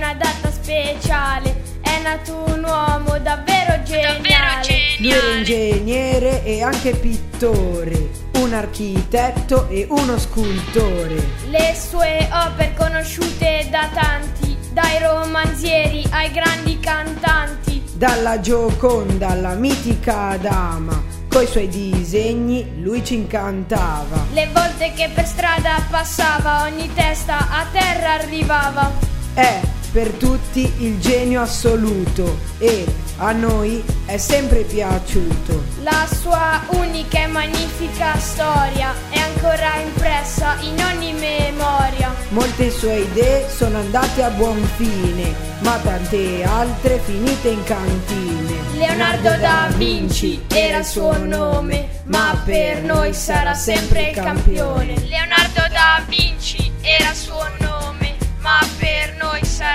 una data speciale. È nato un uomo davvero geniale. Lui era ingegnere e anche pittore, un architetto e uno scultore. Le sue opere conosciute da tanti, dai romanzieri ai grandi cantanti. Dalla Gioconda alla mitica dama, coi suoi disegni lui ci incantava. Le volte che per strada passava, ogni testa a terra arrivava. È per tutti il genio assoluto e a noi è sempre piaciuto. La sua unica e magnifica storia è ancora impressa in ogni memoria. Molte sue idee sono andate a buon fine, ma tante altre finite in cantine. Leonardo da Vinci era il suo nome, ma per noi sarà sempre il campione. Leonardo da Vinci era il suo nome, ma per noi sarà